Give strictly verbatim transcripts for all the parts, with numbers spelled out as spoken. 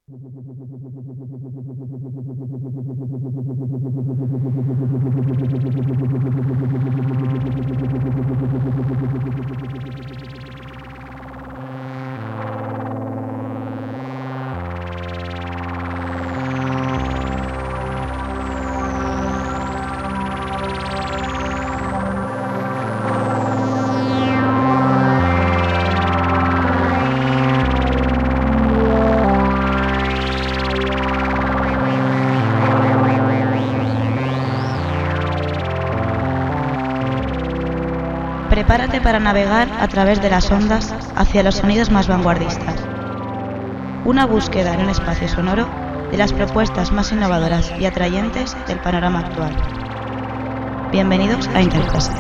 Prepárate para navegar a través de las ondas hacia los sonidos más vanguardistas. Una búsqueda en un espacio sonoro de las propuestas más innovadoras y atrayentes del panorama actual. Bienvenidos a Interfase.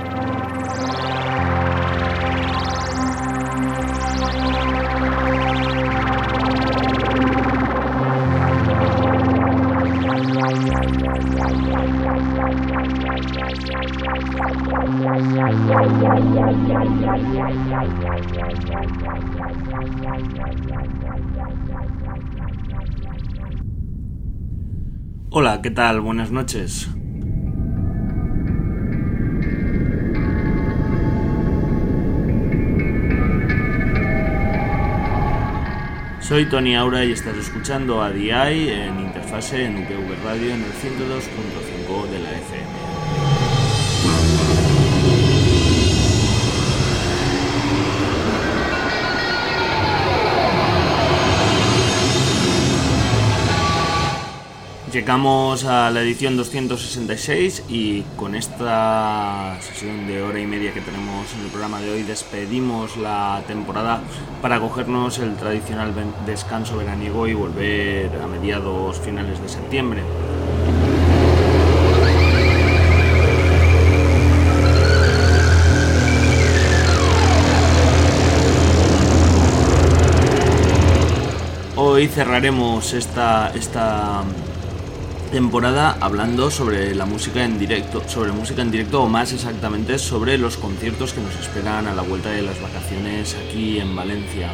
Hola, ¿qué tal? Buenas noches. Soy Tony Aura y estás escuchando a D I en Interfase en U P V Radio en el ciento dos punto cinco de la F M. Llegamos a la edición doscientos sesenta y seis y con esta sesión de hora y media que tenemos en el programa de hoy despedimos la temporada para cogernos el tradicional descanso veraniego y volver a mediados finales de septiembre. Hoy cerraremos esta, esta temporada hablando sobre la música en directo, sobre música en directo o más exactamente sobre los conciertos que nos esperan a la vuelta de las vacaciones aquí en Valencia.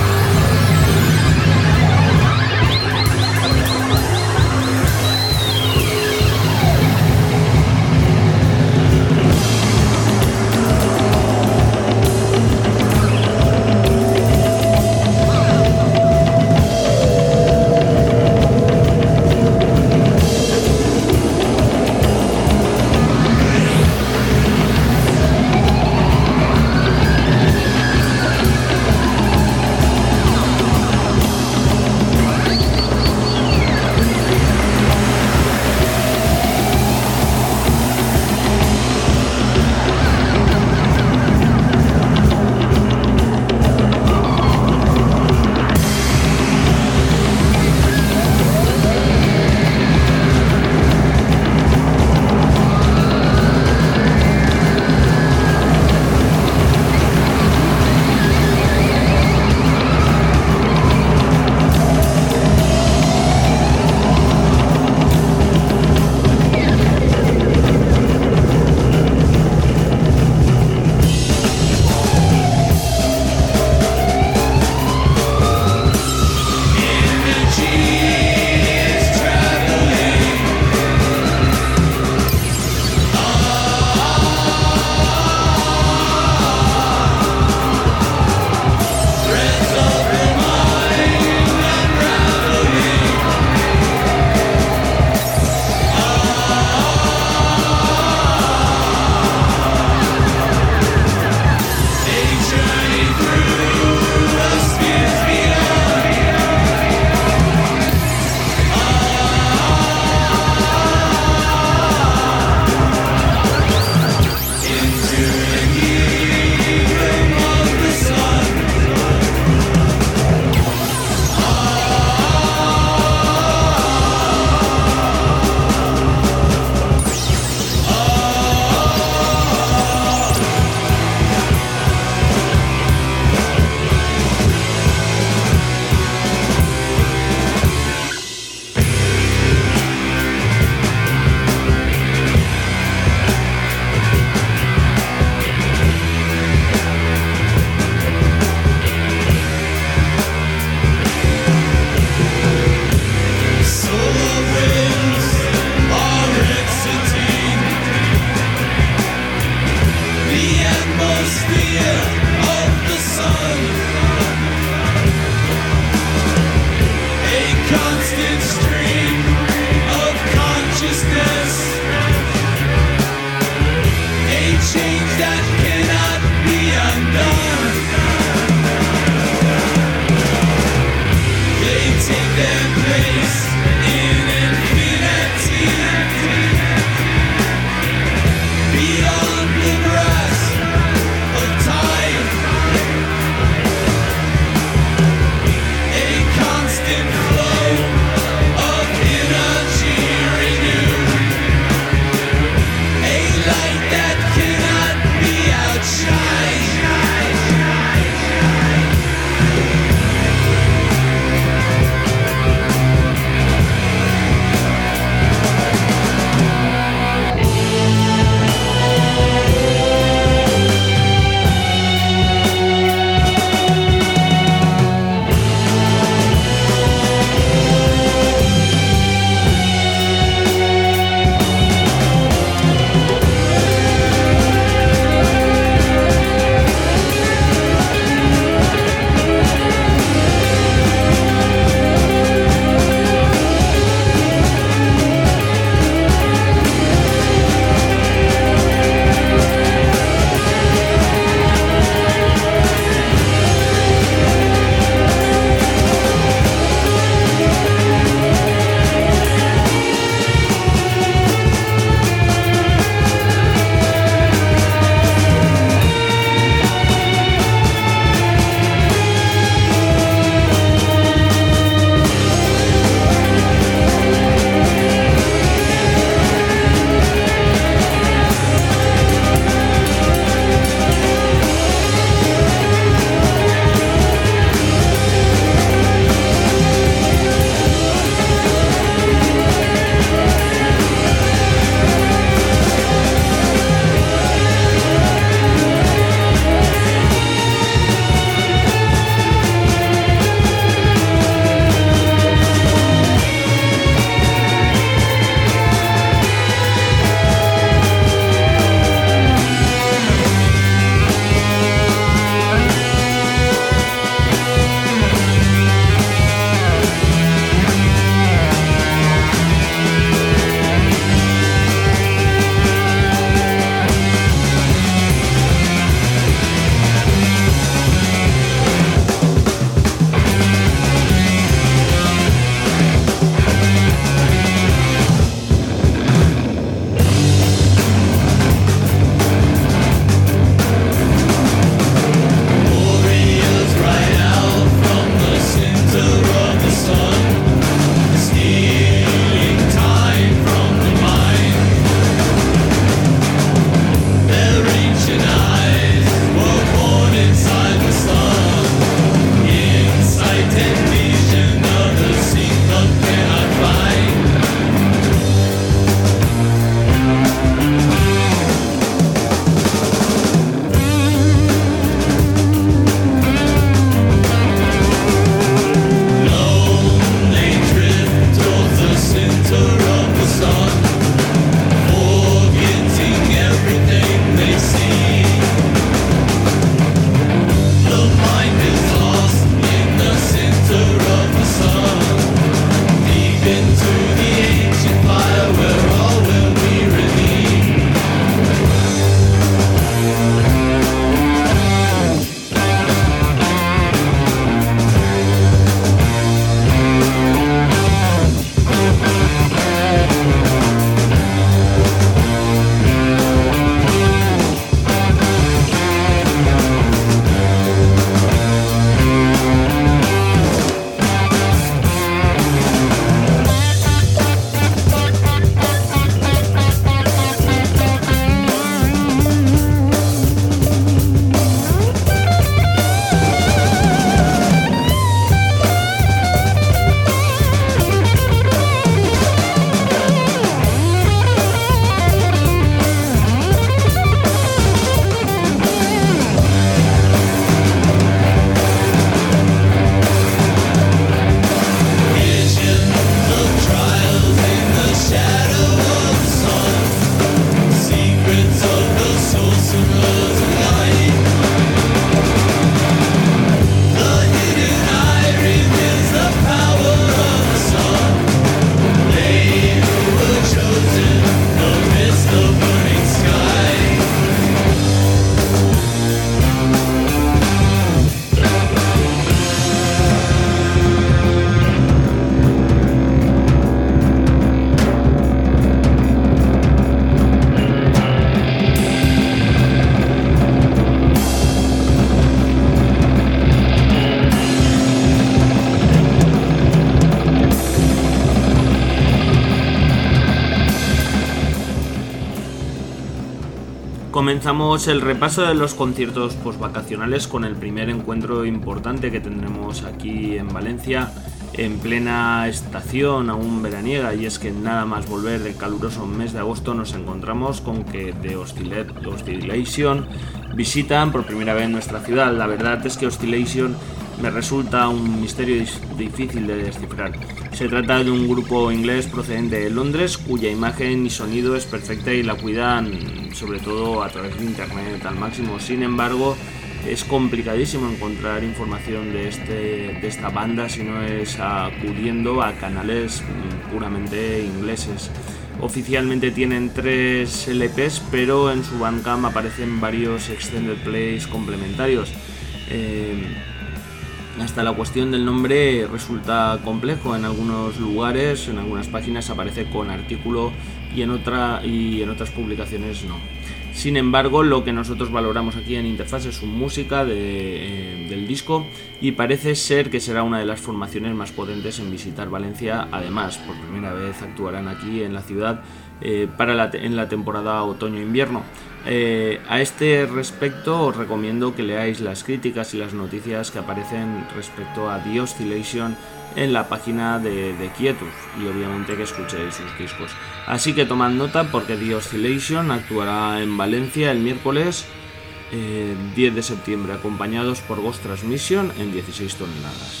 Comenzamos el repaso de los conciertos postvacacionales con el primer encuentro importante que tendremos aquí en Valencia en plena estación aún veraniega, y es que nada más volver del caluroso mes de agosto nos encontramos con que The Oscillation visitan por primera vez nuestra ciudad. La verdad es que Oscillation me resulta un misterio difícil de descifrar. Se trata de un grupo inglés procedente de Londres cuya imagen y sonido es perfecta y la cuidan sobre todo a través de internet al máximo. Sin embargo, es complicadísimo encontrar información de, este, de esta banda si no es acudiendo a canales puramente ingleses. Oficialmente tienen tres L Pes, pero en su Bandcamp aparecen varios extended plays complementarios. Eh, Hasta la cuestión del nombre resulta complejo. En algunos lugares, en algunas páginas aparece con artículo y en, otra, y en otras publicaciones no. Sin embargo, lo que nosotros valoramos aquí en Interfaz es su música de, eh, del disco, y parece ser que será una de las formaciones más potentes en visitar Valencia. Además, por primera vez actuarán aquí en la ciudad eh, para la, en la temporada otoño-invierno. Eh, a este respecto os recomiendo que leáis las críticas y las noticias que aparecen respecto a The Oscillation en la página de, de Quietus, y obviamente que escuchéis sus discos. Así que tomad nota, porque The Oscillation actuará en Valencia el miércoles eh, diez de septiembre, acompañados por Ghost Transmission en dieciséis toneladas.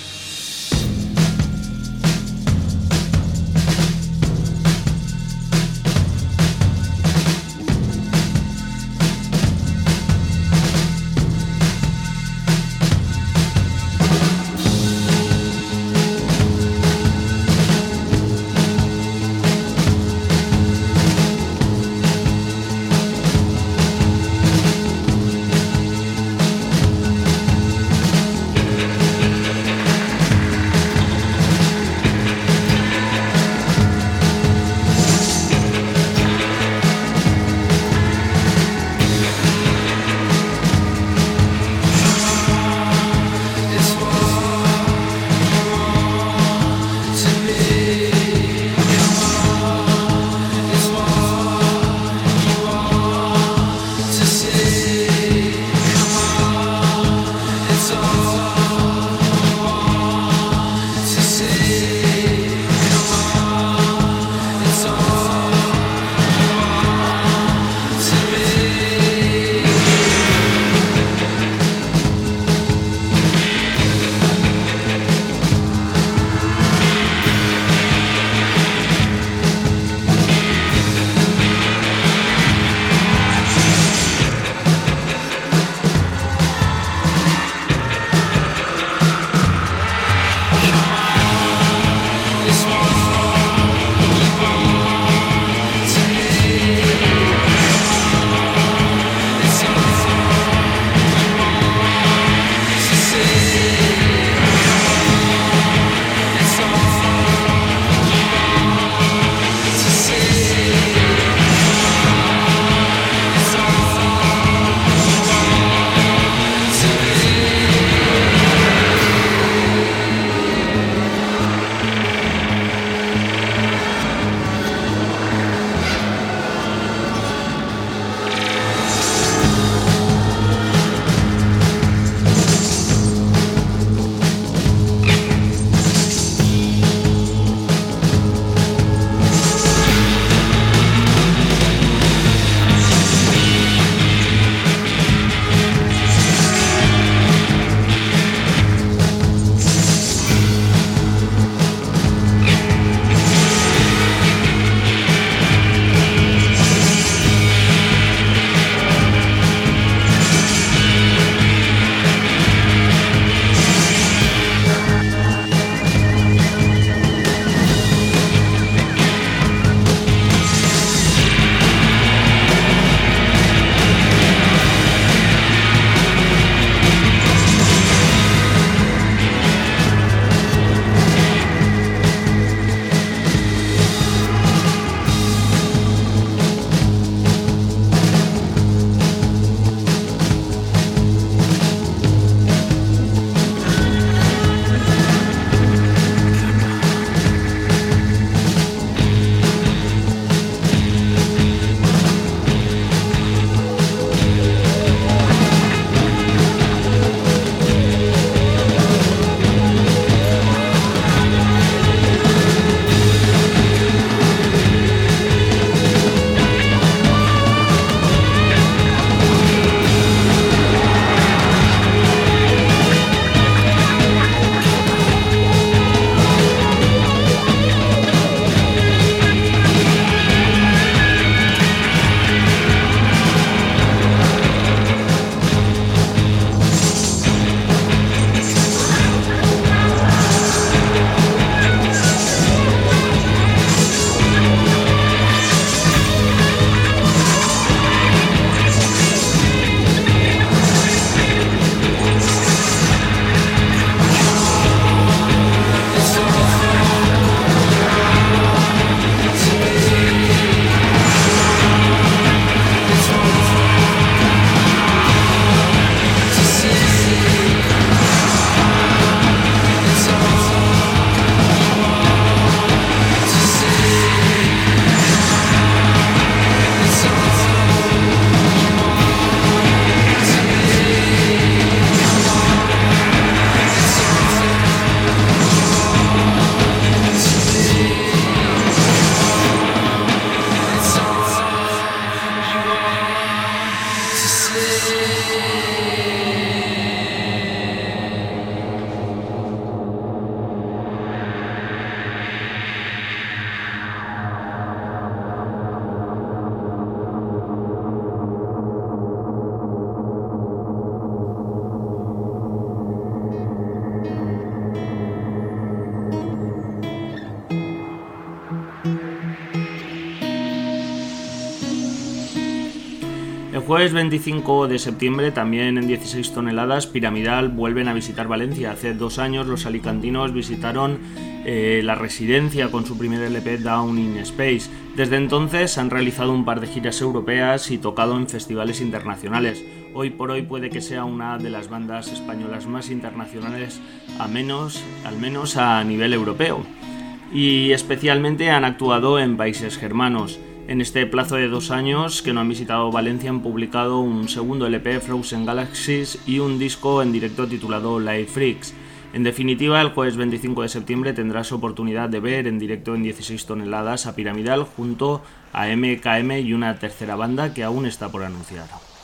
El jueves veinticinco de septiembre, también en dieciséis toneladas, Piramidal vuelven a visitar Valencia. Hace dos años los alicantinos visitaron eh, la residencia con su primer L P Down in Space. Desde entonces han realizado un par de giras europeas y tocado en festivales internacionales. Hoy por hoy puede que sea una de las bandas españolas más internacionales, a menos, al menos a nivel europeo. Y especialmente han actuado en países germanos. En este plazo de dos años que no han visitado Valencia han publicado un segundo L P, Frozen Galaxies, y un disco en directo titulado Live Freaks. En definitiva, el jueves veinticinco de septiembre tendrás oportunidad de ver en directo en dieciséis toneladas a Piramidal junto a M K M y una tercera banda que aún está por anunciar.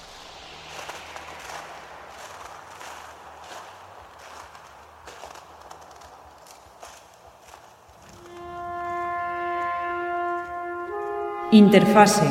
Interfase.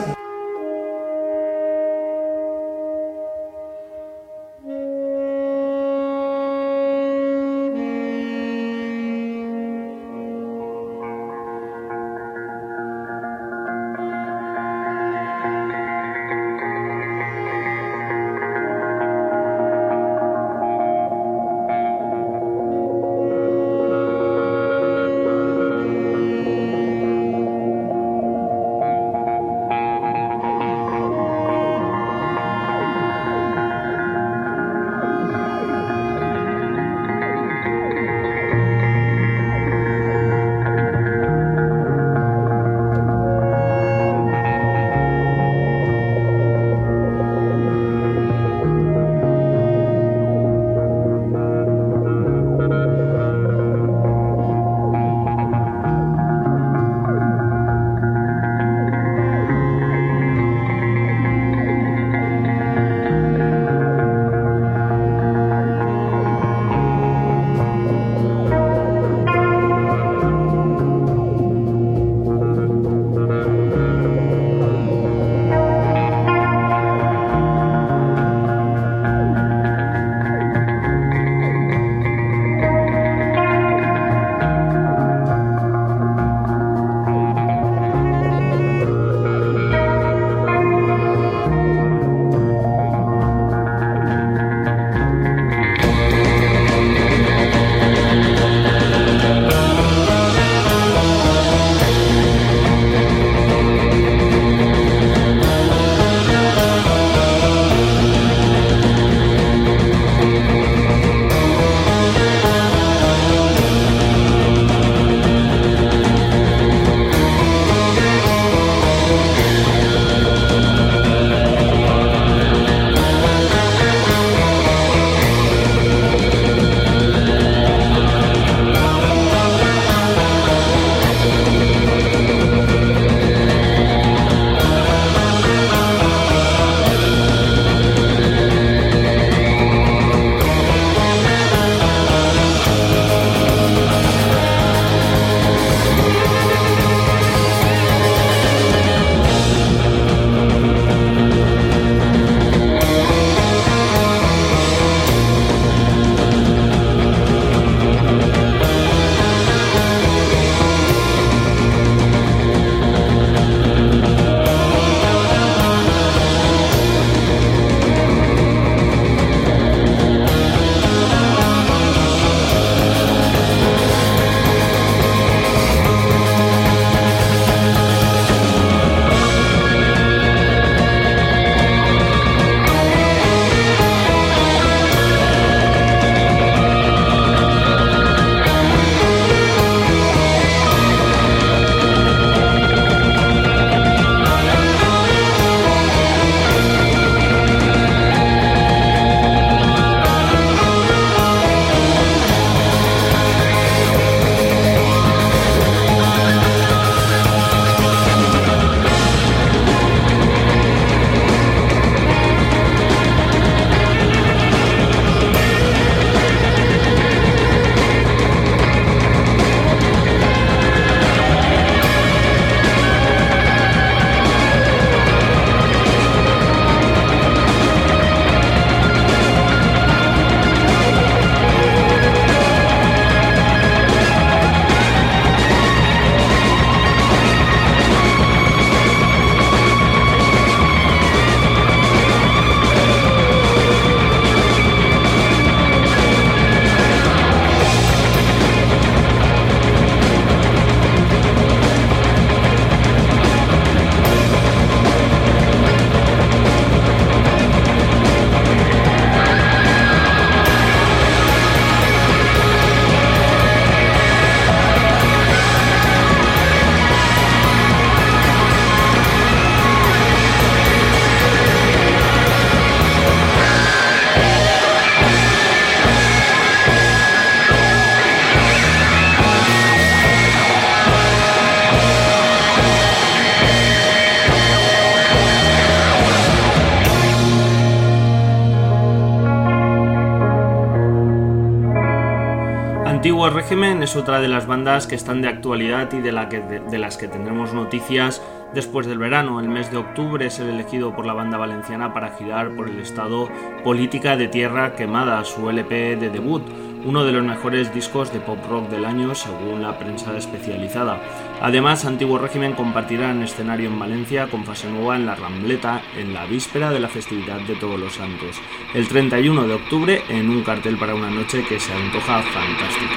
Régimen es otra de las bandas que están de actualidad y de, la que, de, de las que tendremos noticias después del verano. El mes de octubre es el elegido por la banda valenciana para girar por el estado Política de Tierra Quemada, su L P de debut, uno de los mejores discos de pop rock del año según la prensa especializada. Además, Antiguo Régimen compartirá en escenario en Valencia con fase nueva en la Rambleta en la víspera de la festividad de Todos los Santos, el treinta y uno de octubre, en un cartel para una noche que se antoja fantástica.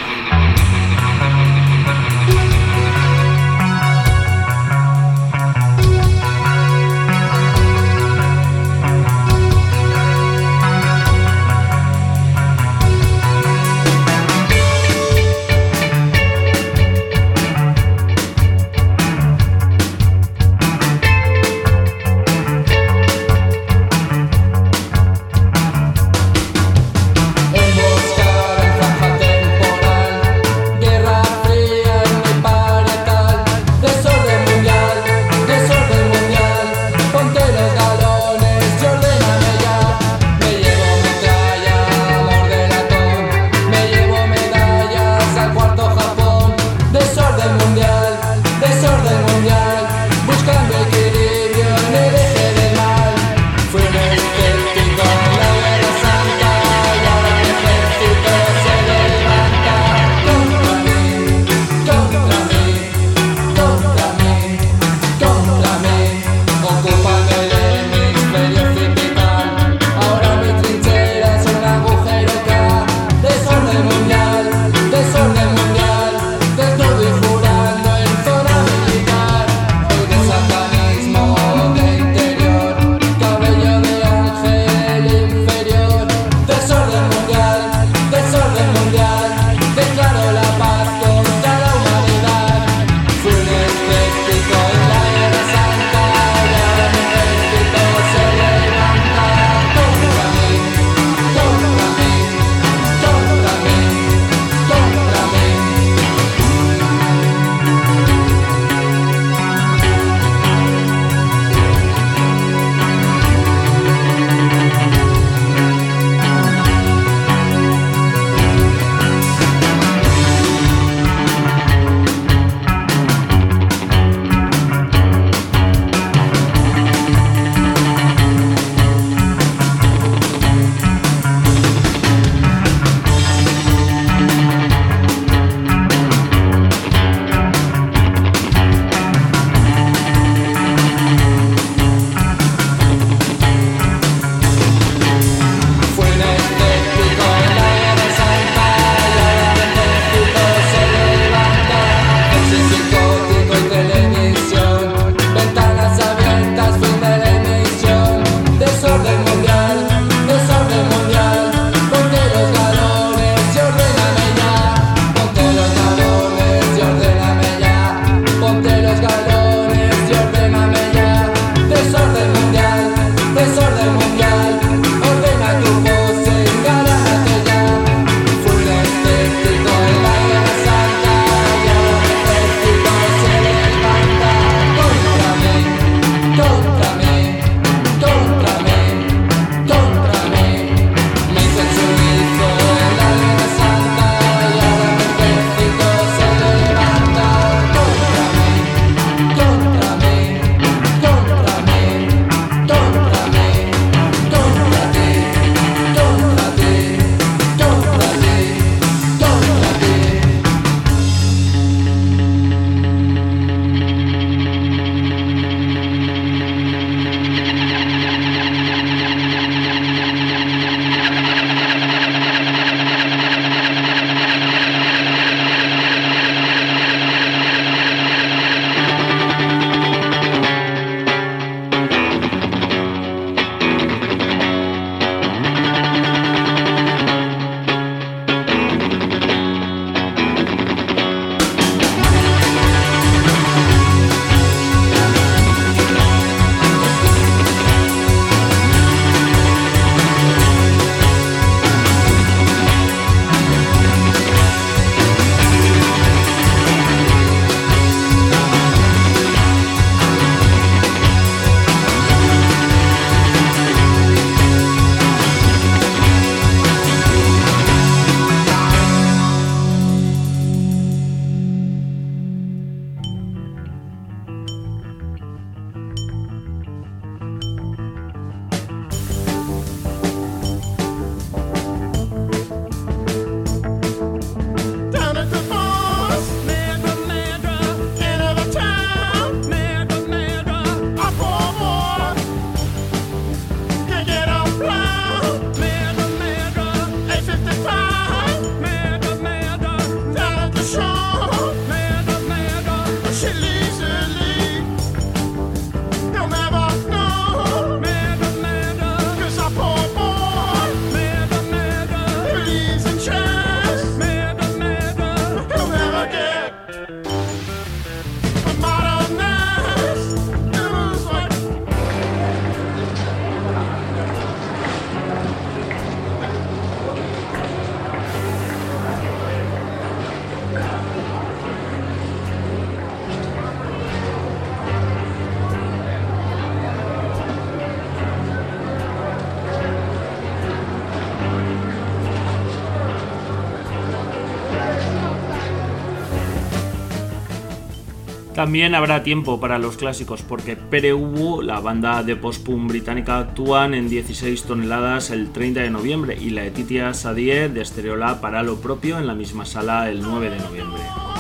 En busca de zanja temporal También habrá tiempo para los clásicos porque Pere Ubu, la banda de post-punk británica, actúan en dieciséis toneladas el treinta de noviembre y la Letitia Sadie de Stereolab hará lo propio en la misma sala el nueve de noviembre.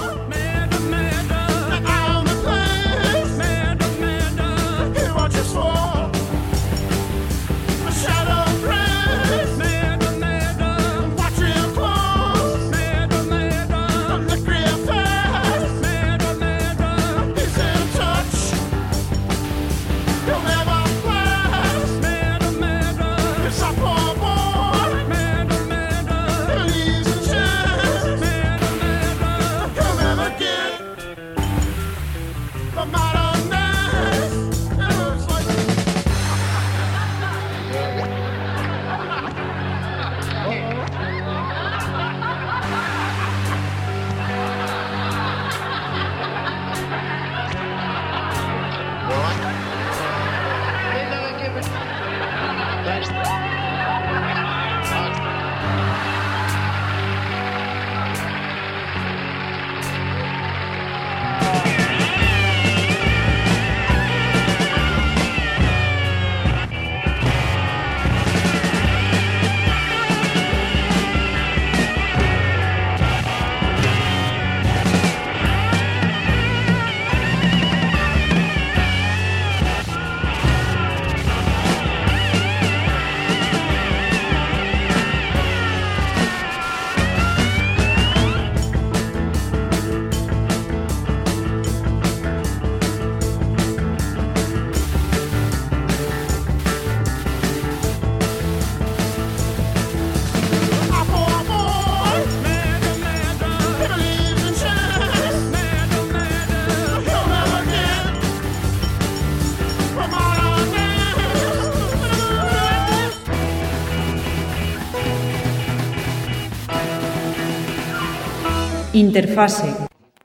Interfase.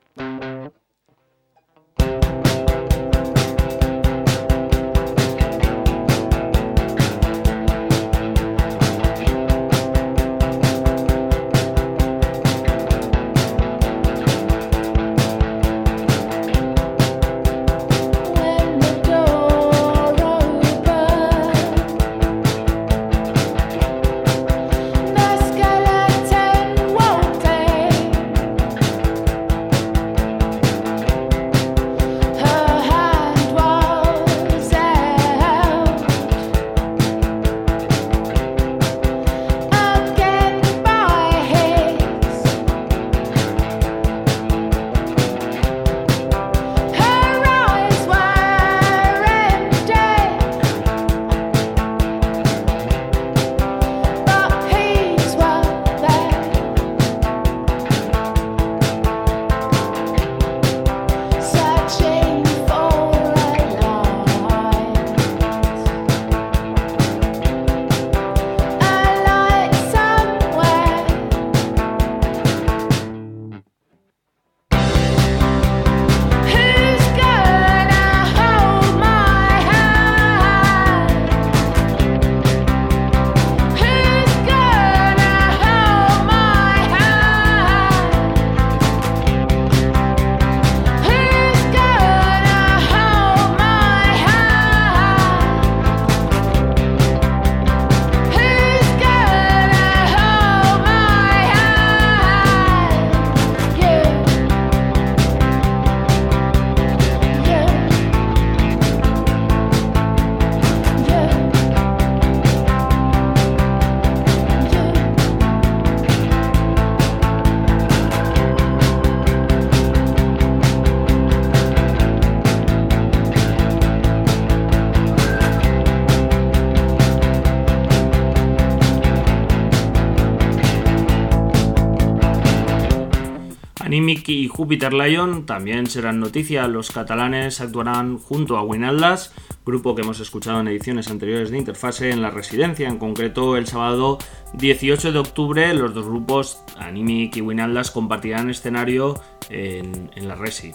Animic y Jupiter Lion también serán noticia. Los catalanes actuarán junto a Winaldas, grupo que hemos escuchado en ediciones anteriores de Interfase, en la Residencia. En concreto, el sábado dieciocho de octubre, los dos grupos, Animic y Winaldas, compartirán escenario en, en la Resi.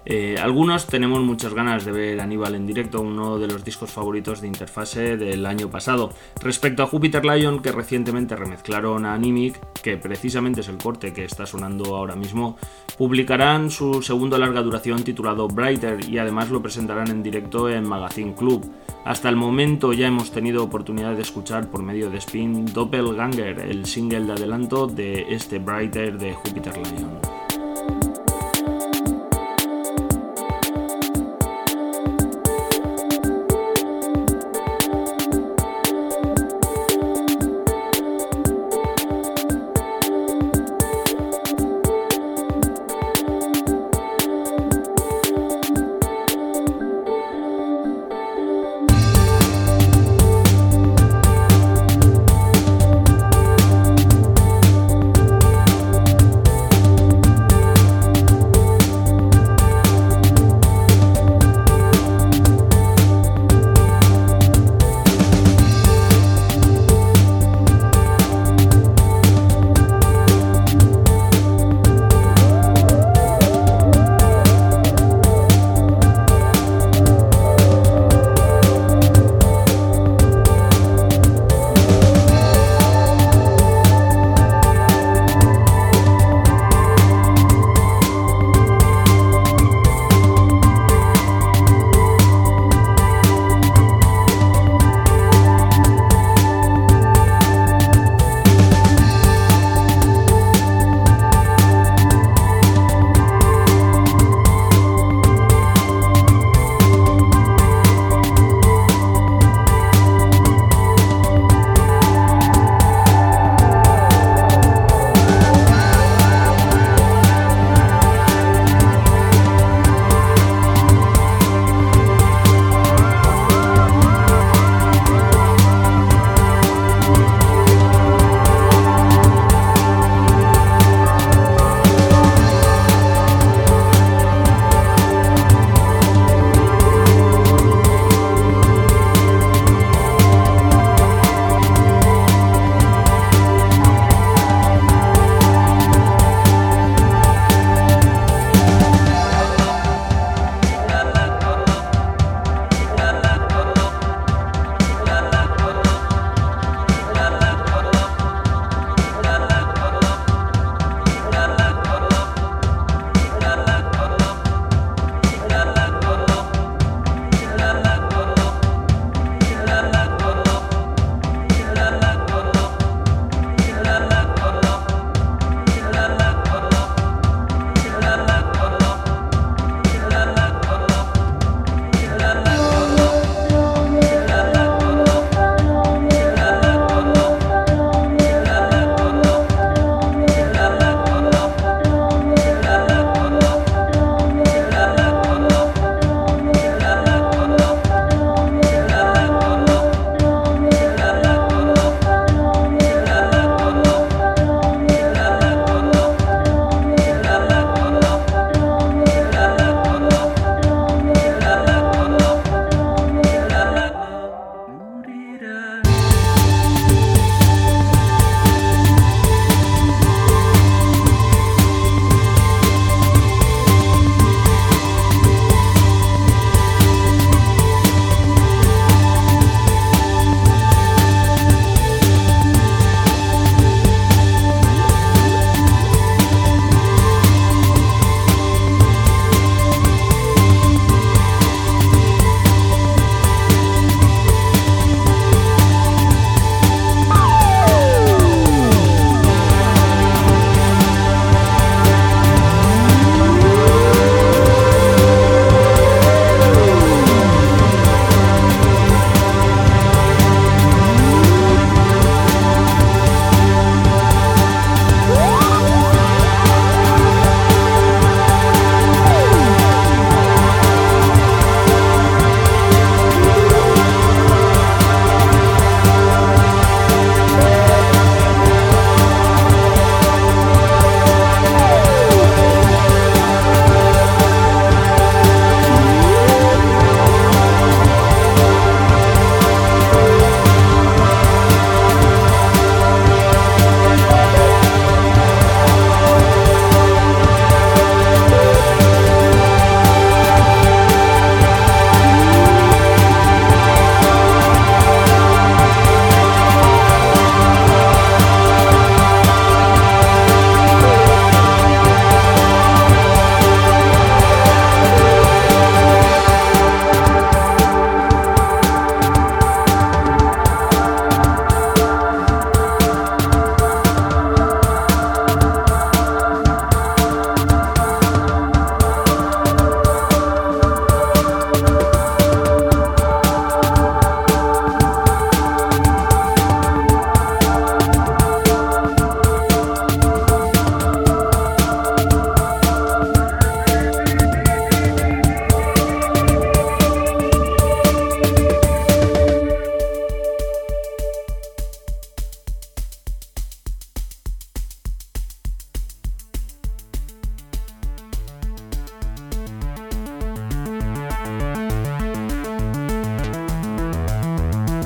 Eh, algunos tenemos muchas ganas de ver Aníbal en directo, uno de los discos favoritos de Interfase del año pasado. Respecto a Jupiter Lion, que recientemente remezclaron a Animic, que precisamente es el corte que está sonando ahora mismo, publicarán su segundo larga duración titulado Brighter y además lo presentarán en directo en Magazine Club. Hasta el momento ya hemos tenido oportunidad de escuchar por medio de Spin Doppelganger, el single de adelanto de este Brighter de Jupiter Lion.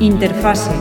Interfase.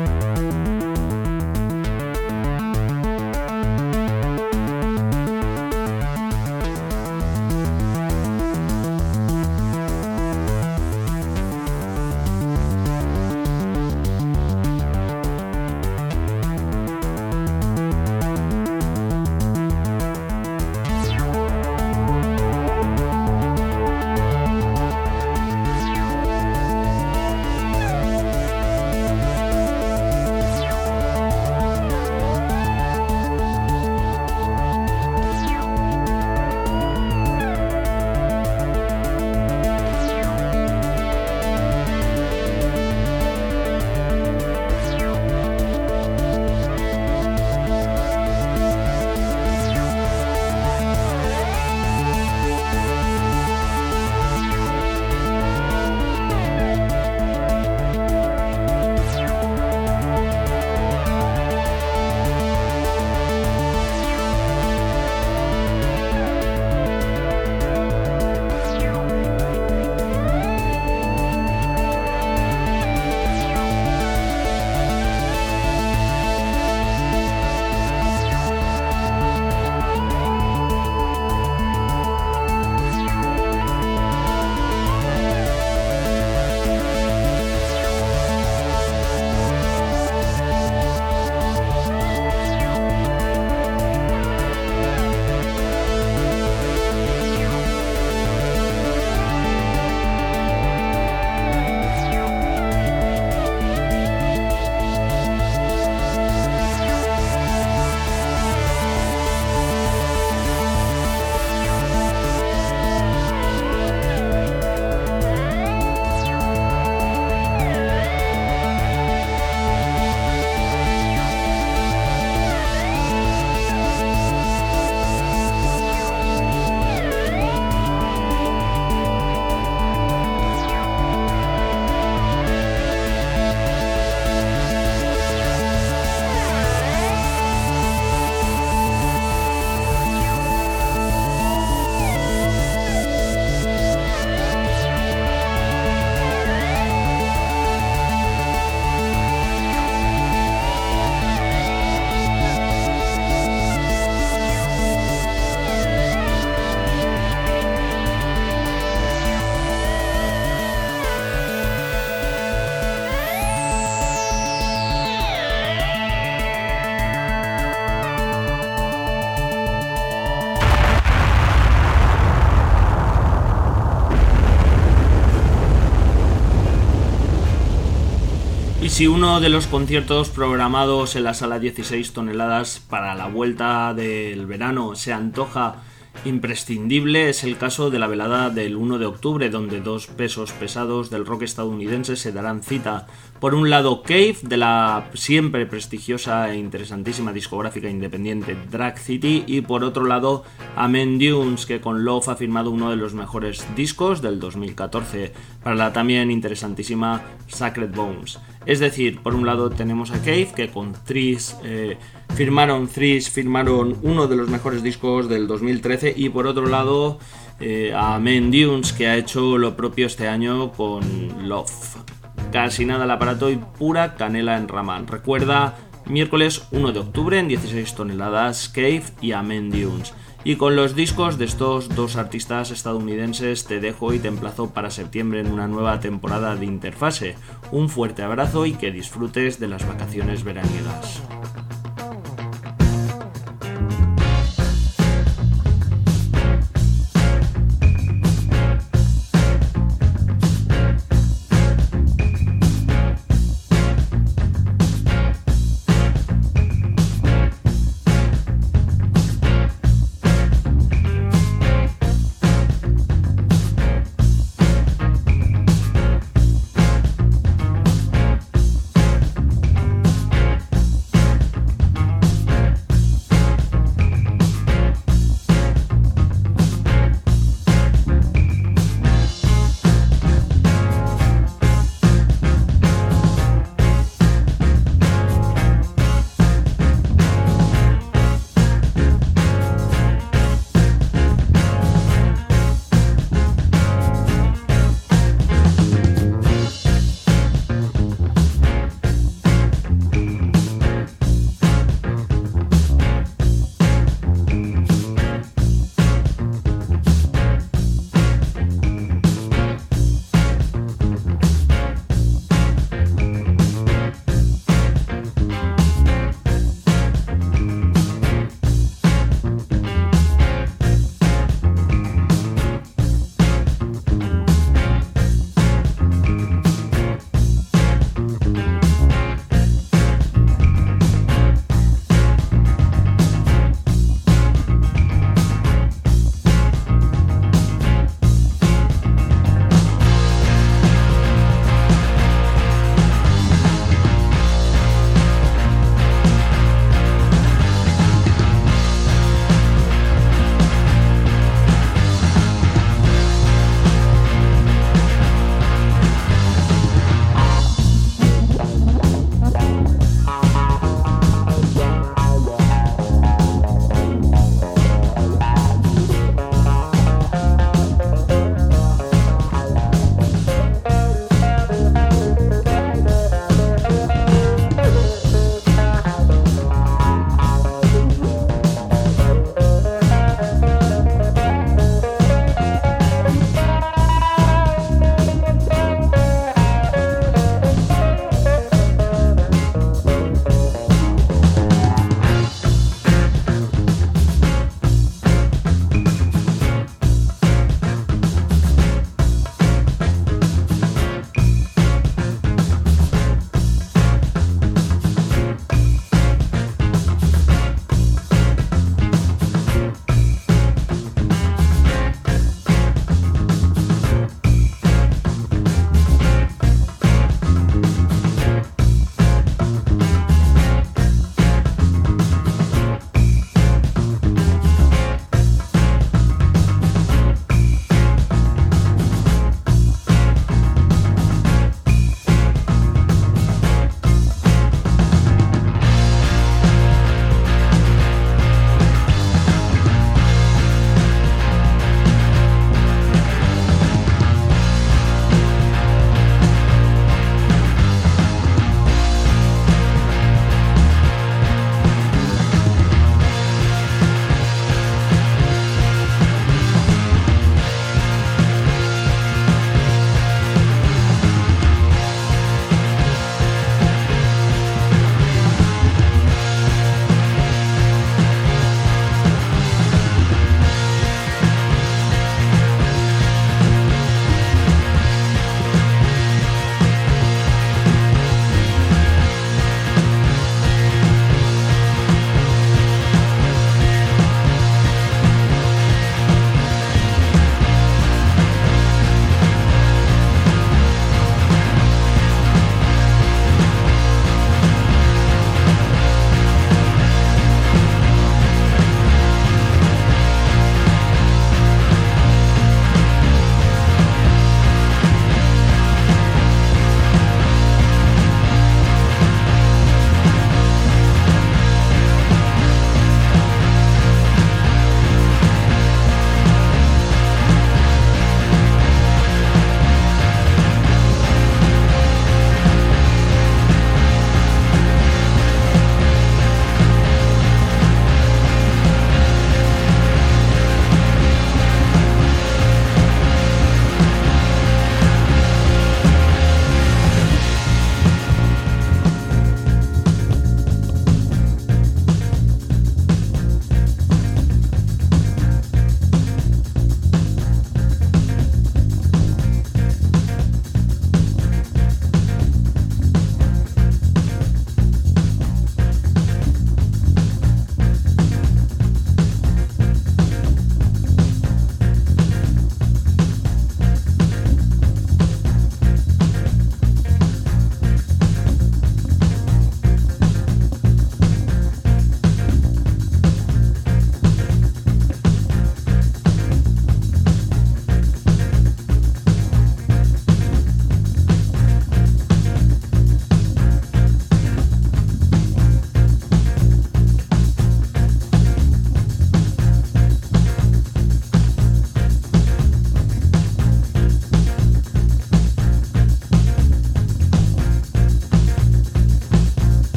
Y si uno de los conciertos programados en la sala dieciséis toneladas para la vuelta del verano se antoja imprescindible, es el caso de la velada del uno de octubre, donde dos pesos pesados del rock estadounidense se darán cita. Por un lado, Cave, de la siempre prestigiosa e interesantísima discográfica independiente Drag City, y por otro lado, Amen Dunes, que con Love ha firmado uno de los mejores discos del dos mil catorce para la también interesantísima Sacred Bones. Es decir, por un lado tenemos a Cave, que con Threes eh, firmaron Threes, firmaron uno de los mejores discos del dos mil trece, y por otro lado eh, a Amen Dunes, que ha hecho lo propio este año con Love. Casi nada al aparato y pura canela en rama. Recuerda, miércoles uno de octubre en dieciséis toneladas, Cave y Amen Dunes. Y con los discos de estos dos artistas estadounidenses te dejo y te emplazo para septiembre en una nueva temporada de Interfase. Un fuerte abrazo y que disfrutes de las vacaciones veraniegas.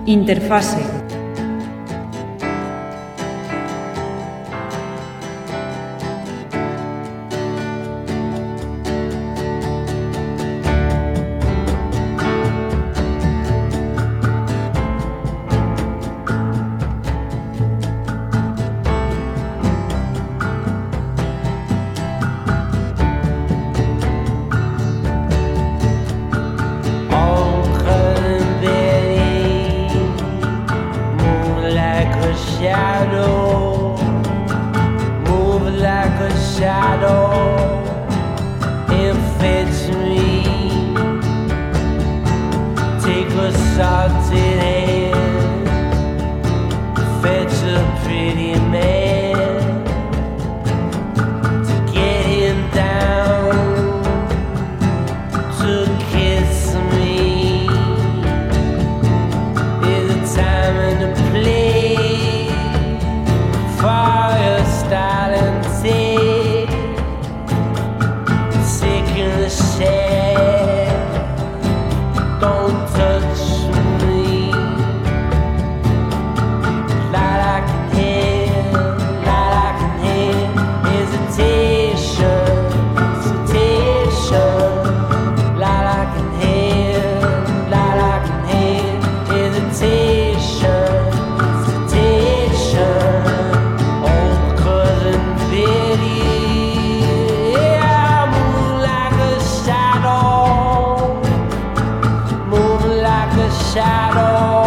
Interfase. Shadow